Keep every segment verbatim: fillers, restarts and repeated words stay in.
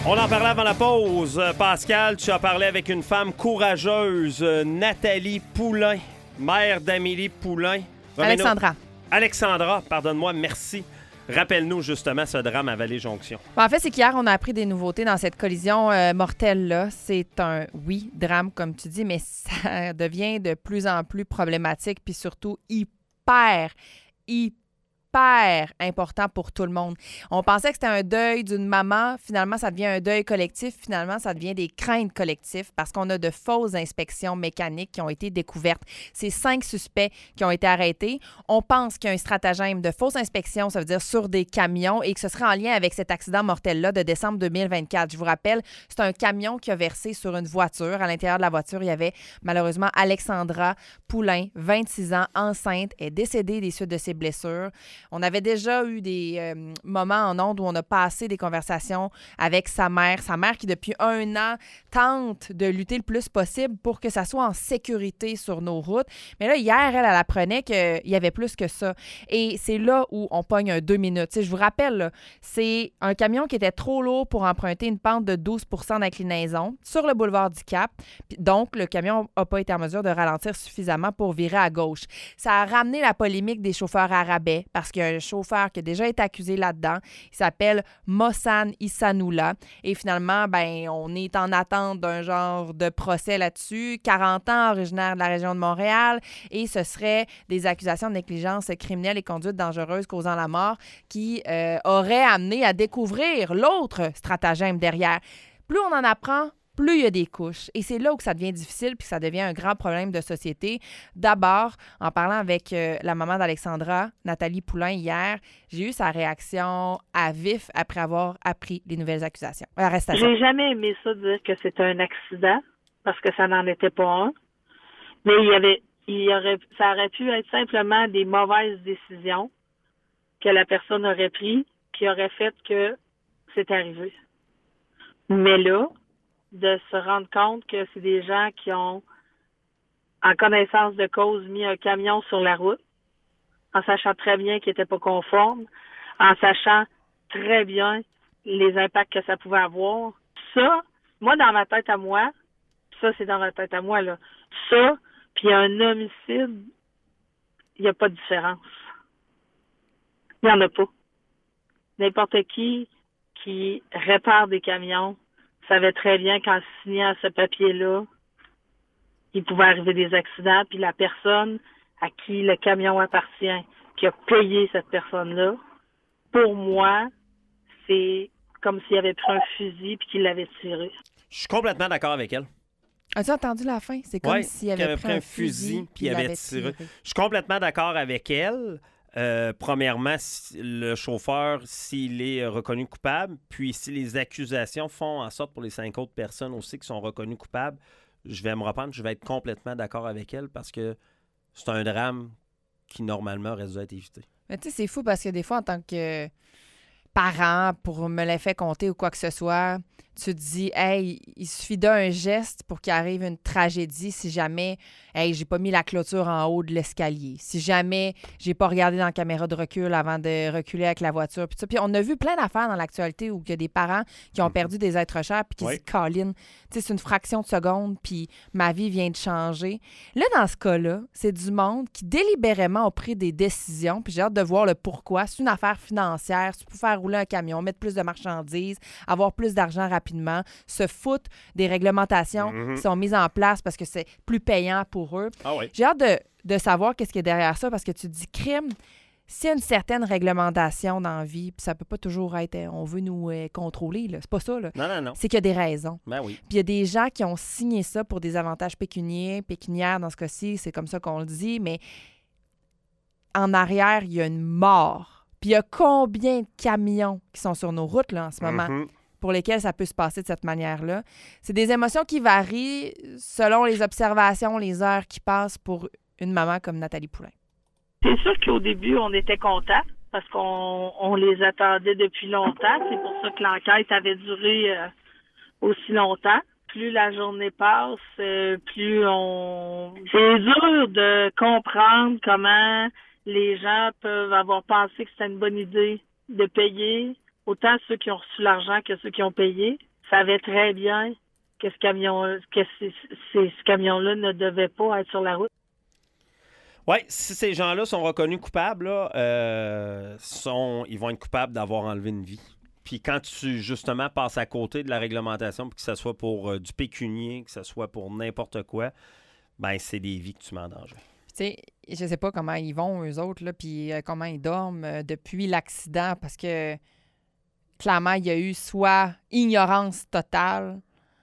On en parlait avant la pause. Pascal, tu as parlé avec une femme courageuse, Nathalie Poulain, mère d'Amélie Poulain. Alexandra. Alexandra, pardonne-moi, merci. Rappelle-nous justement ce drame à Vallée-Jonction. Bon, en fait, c'est qu'hier, on a appris des nouveautés dans cette collision euh, mortelle-là. C'est un, oui, drame, comme tu dis, mais ça devient de plus en plus problématique, puis surtout hyper, hyper important pour tout le monde. On pensait que c'était un deuil d'une maman. Finalement, ça devient un deuil collectif. Finalement, ça devient des craintes collectives parce qu'on a de fausses inspections mécaniques qui ont été découvertes. C'est cinq suspects qui ont été arrêtés. On pense qu'il y a un stratagème de fausses inspections, ça veut dire sur des camions, et que ce serait en lien avec cet accident mortel-là de décembre deux mille vingt-quatre. Je vous rappelle, c'est un camion qui a versé sur une voiture. À l'intérieur de la voiture, il y avait malheureusement Alexandra Poulain, vingt-six ans, enceinte, est décédée des suites de ses blessures. On avait déjà eu des euh, moments en ondes où on a passé des conversations avec sa mère. Sa mère qui, depuis un an, tente de lutter le plus possible pour que ça soit en sécurité sur nos routes. Mais là, hier, elle, elle apprenait qu'il y avait plus que ça. Et c'est là où on pogne un deux minutes. Tu sais, je vous rappelle, là, c'est un camion qui était trop lourd pour emprunter une pente de douze pour cent d'inclinaison sur le boulevard du Cap. Donc, le camion n'a pas été en mesure de ralentir suffisamment pour virer à gauche. Ça a ramené la polémique des chauffeurs à rabais parce qu'il y a un chauffeur qui a déjà été accusé là-dedans. Il s'appelle Mossan Issanoula. Et finalement, ben, on est en attente d'un genre de procès là-dessus. quarante ans, originaire de la région de Montréal. Et ce serait des accusations de négligence criminelle et conduite dangereuse causant la mort qui euh, auraient amené à découvrir l'autre stratagème derrière. Plus on en apprend, plus il y a des couches. Et c'est là où ça devient difficile puis que ça devient un grand problème de société. D'abord, en parlant avec euh, la maman d'Alexandra, Nathalie Poulain, hier, j'ai eu sa réaction à vif après avoir appris les nouvelles accusations. Euh, arrestations. J'ai jamais aimé ça dire que c'était un accident parce que ça n'en était pas un. Mais il y avait, il y aurait, ça aurait pu être simplement des mauvaises décisions que la personne aurait prises qui auraient fait que c'est arrivé. Mais là, de se rendre compte que c'est des gens qui ont, en connaissance de cause, mis un camion sur la route, en sachant très bien qu'il n'était pas conforme, en sachant très bien les impacts que ça pouvait avoir. Ça, moi, dans ma tête à moi, ça, c'est dans ma tête à moi, là, ça, puis un homicide, il n'y a pas de différence. Il n'y en a pas. N'importe qui qui répare des camions savait très bien qu'en signant ce papier-là, il pouvait arriver des accidents, puis la personne à qui le camion appartient, qui a payé cette personne-là, pour moi, c'est comme s'il avait pris un fusil puis qu'il l'avait tiré. Je suis complètement d'accord avec elle. As-tu entendu la fin? C'est comme ouais, s'il avait, avait pris un fusil puis il avait tiré. tiré. Je suis complètement d'accord avec elle. Euh, premièrement, si le chauffeur, s'il est reconnu coupable, puis si les accusations font en sorte pour les cinq autres personnes aussi qui sont reconnues coupables, je vais me reprendre, je vais être complètement d'accord avec elle parce que c'est un drame qui, normalement, aurait dû être évité. Mais tu sais, c'est fou parce que des fois, en tant que parent, pour me l'effet compter ou quoi que ce soit, tu te dis, hey, il suffit d'un geste pour qu'il arrive une tragédie si jamais, hey, j'ai pas mis la clôture en haut de l'escalier, si jamais j'ai pas regardé dans la caméra de recul avant de reculer avec la voiture. Puis, puis on a vu plein d'affaires dans l'actualité où il y a des parents qui ont perdu des êtres chers puis qui oui. se disent, Colin, c'est une fraction de seconde puis ma vie vient de changer. Là, dans ce cas-là, c'est du monde qui délibérément a pris des décisions, puis j'ai hâte de voir le pourquoi. C'est une affaire financière, c'est pour faire rouler un camion, mettre plus de marchandises, avoir plus d'argent rapidement, se foutent des réglementations mm-hmm. qui sont mises en place parce que c'est plus payant pour eux. Ah oui. J'ai hâte de, de savoir qu'est-ce qui est derrière ça parce que tu te dis crime, s'il y a une certaine réglementation dans la vie, puis ça peut pas toujours être on veut nous euh, contrôler, là. C'est pas ça. Là. Non, non, non. C'est qu'il y a des raisons. Ben oui. Puis il y a des gens qui ont signé ça pour des avantages pécuniaires, pécuniaires dans ce cas-ci, c'est comme ça qu'on le dit, mais en arrière, il y a une mort. Puis il y a combien de camions qui sont sur nos routes là, en ce moment mm-hmm. pour lesquels ça peut se passer de cette manière-là? C'est des émotions qui varient selon les observations, les heures qui passent pour une maman comme Nathalie Poulain. C'est sûr qu'au début, on était contents parce qu'on on les attendait depuis longtemps. C'est pour ça que l'enquête avait duré euh, aussi longtemps. Plus la journée passe, euh, plus on... C'est dur de comprendre comment les gens peuvent avoir pensé que c'était une bonne idée de payer, autant ceux qui ont reçu l'argent que ceux qui ont payé. savait très bien que ce camion, que c- c- ce camion-là ne devait pas être sur la route. Oui, si ces gens-là sont reconnus coupables, là, euh, sont, ils vont être coupables d'avoir enlevé une vie. Puis quand tu, justement, passes à côté de la réglementation, que ce soit pour euh, du pécunier, que ce soit pour n'importe quoi, ben c'est des vies que tu mets en danger. Tu sais, je sais pas comment ils vont, eux autres, là, puis euh, comment ils dorment euh, depuis l'accident, parce que clairement, il y a eu soit ignorance totale,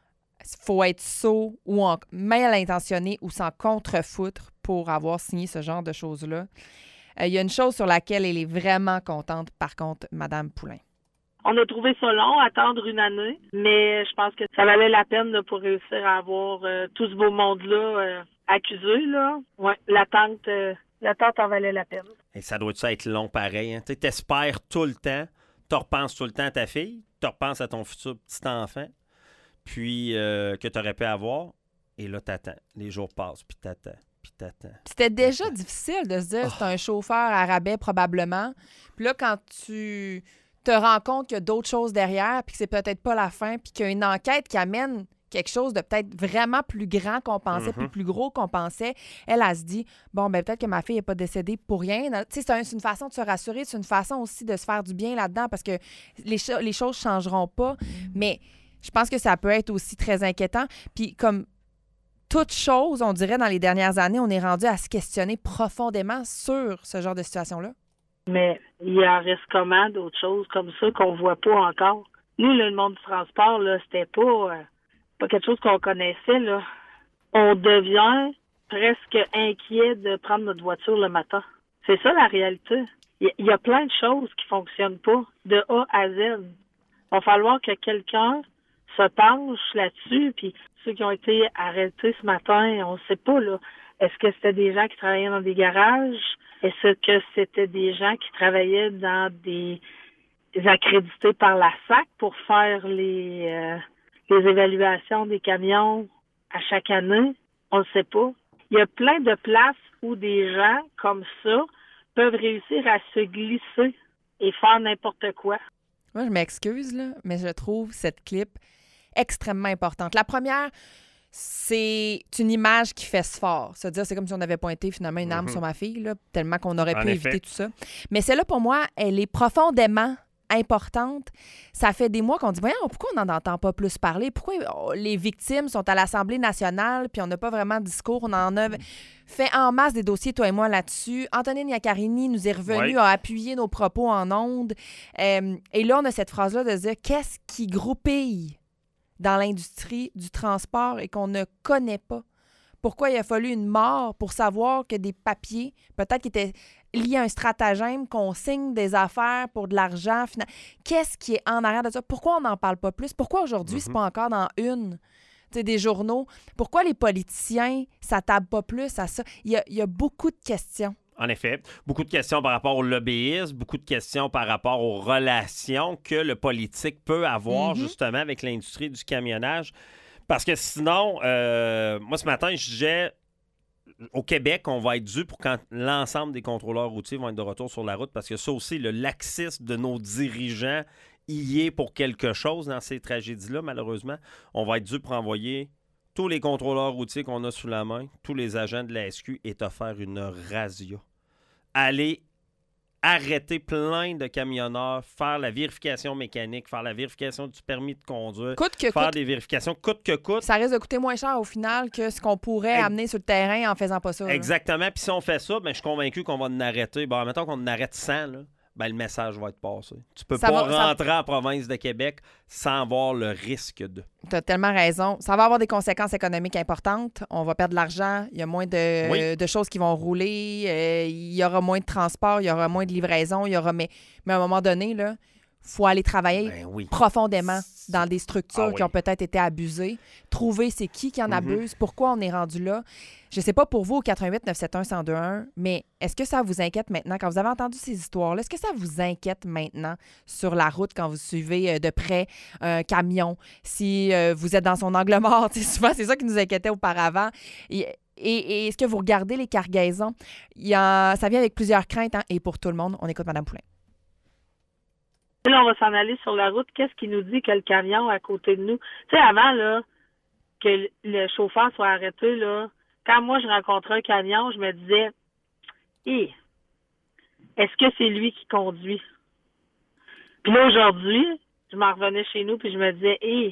faut être sot ou en, mal intentionné ou s'en contrefoutre pour avoir signé ce genre de choses-là. Euh, il y a une chose sur laquelle elle est vraiment contente, par contre, Mme Poulain. On a trouvé ça long, attendre une année, mais je pense que ça valait la peine là, pour réussir à avoir euh, tout ce beau monde-là euh, accusé. Là. Ouais, l'attente, euh, l'attente en valait la peine. Et ça doit être long pareil. Hein? Tu espères tout le temps, tu repenses tout le temps à ta fille, tu repenses à ton futur petit-enfant, puis euh, que tu aurais pu avoir, et là, t'attends. Les jours passent, puis t'attends, puis t'attends. C'était déjà difficile de se dire, oh. c'est un chauffeur à rabais probablement. Puis là, quand tu te rends compte qu'il y a d'autres choses derrière, puis que c'est peut-être pas la fin, puis qu'il y a une enquête qui amène quelque chose de peut-être vraiment plus grand qu'on pensait, mm-hmm. puis plus gros qu'on pensait, elle, elle se dit, bon, ben peut-être que ma fille n'est pas décédée pour rien. Tu sais, c'est, un, c'est une façon de se rassurer, c'est une façon aussi de se faire du bien là-dedans, parce que les, cho- les choses ne changeront pas. Mais je pense que ça peut être aussi très inquiétant. Puis comme toute chose, on dirait, dans les dernières années, on est rendu à se questionner profondément sur ce genre de situation-là. Mais il en reste comment d'autres choses comme ça qu'on voit pas encore? Nous, le monde du transport, là, c'était pas, euh, pas quelque chose qu'on connaissait, là. On devient presque inquiet de prendre notre voiture le matin. C'est ça, la réalité. Il y, y a plein de choses qui fonctionnent pas, de A à Z. Il va falloir que quelqu'un se penche là-dessus, puis ceux qui ont été arrêtés ce matin, on sait pas, là. Est-ce que c'était des gens qui travaillaient dans des garages? Est-ce que c'était des gens qui travaillaient dans des, des accrédités par la S A C pour faire les, euh, les évaluations des camions à chaque année? On ne sait pas. Il y a plein de places où des gens comme ça peuvent réussir à se glisser et faire n'importe quoi. Moi, je m'excuse, là, mais je trouve cette clip extrêmement importante. La première, c'est une image qui fait ce fort. C'est-à-dire, c'est comme si on avait pointé finalement une arme mm-hmm. sur ma fille, là, tellement qu'on aurait en pu effet. éviter tout ça. Mais celle-là, pour moi, elle est profondément importante. Ça fait des mois qu'on dit, voyons, pourquoi on n'en entend pas plus parler? Pourquoi les victimes sont à l'Assemblée nationale puis on n'a pas vraiment de discours? On en a fait en masse des dossiers, toi et moi, là-dessus. Antonine Iaccarini nous est revenu, ouais. a appuyé nos propos en ondes. Euh, et là, on a cette phrase-là de dire, qu'est-ce qui groupille dans l'industrie du transport et qu'on ne connaît pas? Pourquoi il a fallu une mort pour savoir que des papiers, peut-être qui étaient liés à un stratagème, qu'on signe des affaires pour de l'argent. Qu'est-ce qui est en arrière de ça? Pourquoi on n'en parle pas plus? Pourquoi aujourd'hui, mm-hmm. c'est pas encore dans une des journaux? Pourquoi les politiciens ne s'attablent pas plus à ça? Il y a, il y a beaucoup de questions. En effet, beaucoup de questions par rapport au lobbyisme, beaucoup de questions par rapport aux relations que le politique peut avoir mm-hmm. justement avec l'industrie du camionnage. Parce que sinon, euh, moi ce matin, je disais, au Québec, on va être dû pour quand l'ensemble des contrôleurs routiers vont être de retour sur la route, parce que ça aussi, le laxisme de nos dirigeants y est pour quelque chose dans ces tragédies-là, malheureusement. On va être dû pour envoyer tous les contrôleurs routiers qu'on a sous la main, tous les agents de la S Q, et te faire une razzia. Aller arrêter plein de camionneurs, faire la vérification mécanique, faire la vérification du permis de conduire, coûte que faire coûte. des vérifications coûte que coûte. Ça risque de coûter moins cher au final que ce qu'on pourrait Ex- amener sur le terrain en faisant pas ça. Exactement. Puis si on fait ça, ben, je suis convaincu qu'on va en arrêter. Bon, mettons qu'on en arrête cent, là, ben, le message va être passé. Tu peux ça pas va, rentrer ça... en province de Québec sans avoir le risque de... Tu as tellement raison. Ça va avoir des conséquences économiques importantes. On va perdre de l'argent. Il y a moins de, oui. de choses qui vont rouler. Euh, il y aura moins de transport. Il y aura moins de livraison. Il y aura... Mais, mais à un moment donné, là, faut aller travailler ben oui. profondément dans des structures ah oui. qui ont peut-être été abusées. Trouver c'est qui qui en mm-hmm. abuse, pourquoi on est rendu là. Je ne sais pas pour vous au quatre un huit neuf sept un un zéro deux un, mais est-ce que ça vous inquiète maintenant, quand vous avez entendu ces histoires-là, est-ce que ça vous inquiète maintenant sur la route quand vous suivez de près un camion, si euh, vous êtes dans son angle mort? Souvent, c'est ça qui nous inquiétait auparavant. Et, et, et est-ce que vous regardez les cargaisons? Il y a, ça vient avec plusieurs craintes, hein? Et pour tout le monde, on écoute Mme Poulain. Et là, on va s'en aller sur la route. Qu'est-ce qui nous dit que le camion à côté de nous? Tu sais, avant, là, que le chauffeur soit arrêté, là, quand moi, je rencontrais un camion, je me disais, hé, est-ce que c'est lui qui conduit? Puis là, aujourd'hui, je m'en revenais chez nous, puis je me disais, hé,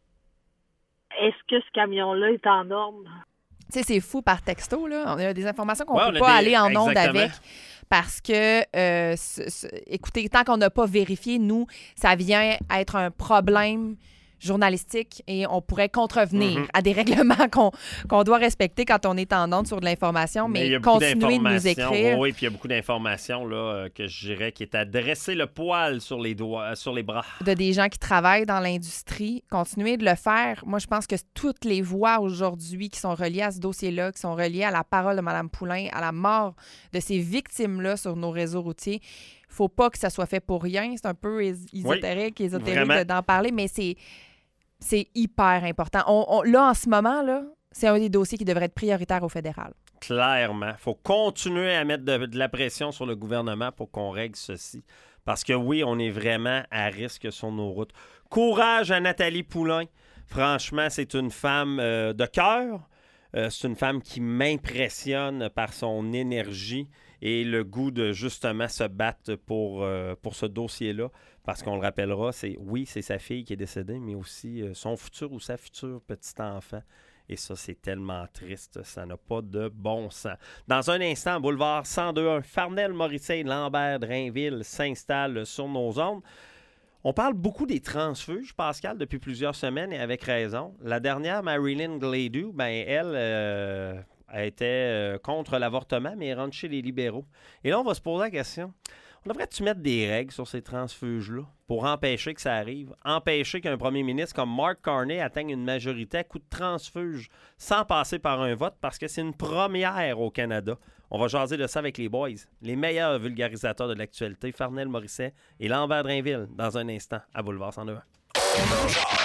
est-ce que ce camion-là est en norme? Tu sais, c'est fou par texto, là. On a des informations qu'on ouais, ne peut pas des... aller en onde Exactement. avec. Parce que, euh, c- c- écoutez, tant qu'on n'a pas vérifié, nous, ça vient être un problème journalistique et on pourrait contrevenir Mm-hmm. à des règlements qu'on qu'on doit respecter quand on est en onde sur de l'information, mais, Mais il y a beaucoup continuer de nous d'informations. écrire. Oui, puis il y a beaucoup d'informations là, euh, que je dirais qui est à dresser le poil sur les doigts, euh, sur les bras. De des gens qui travaillent dans l'industrie, continuer de le faire. Moi, je pense que toutes les voix aujourd'hui qui sont reliées à ce dossier-là, qui sont reliées à la parole de Mme Poulain, à la mort de ces victimes-là sur nos réseaux routiers, il ne faut pas que ça soit fait pour rien. C'est un peu és- ésotérique, ésotérique vraiment. de- d'en parler, mais c'est, c'est hyper important. On, on- là, en ce moment, là, c'est un des dossiers qui devrait être prioritaire au fédéral. Clairement. Il faut continuer à mettre de, de la pression sur le gouvernement pour qu'on règle ceci. Parce que oui, on est vraiment à risque sur nos routes. Courage à Nathalie Poulain. Franchement, c'est une femme euh, de cœur. Euh, c'est une femme qui m'impressionne par son énergie et le goût de justement se battre pour, euh, pour ce dossier-là. Parce qu'on le rappellera, c'est oui, c'est sa fille qui est décédée, mais aussi euh, son futur ou sa future petit enfant. Et ça, c'est tellement triste. Ça n'a pas de bon sens. Dans un instant, boulevard cent deux un, Farnell, Morissette, Lambert, Drainville s'installe sur nos ondes. On parle beaucoup des transfuges, Pascal, depuis plusieurs semaines et avec raison. La dernière, Marilyn Gladu, ben, elle euh, a été euh, contre l'avortement, mais elle rentre chez les libéraux. Et là, on va se poser la question. On devrait-tu mettre des règles sur ces transfuges-là pour empêcher que ça arrive? Empêcher qu'un premier ministre comme Mark Carney atteigne une majorité à coup de transfuge sans passer par un vote parce que c'est une première au Canada. On va jaser de ça avec les boys, les meilleurs vulgarisateurs de l'actualité, Farnell Morissette et Lambert Drainville, dans un instant à Boulevard cent deux.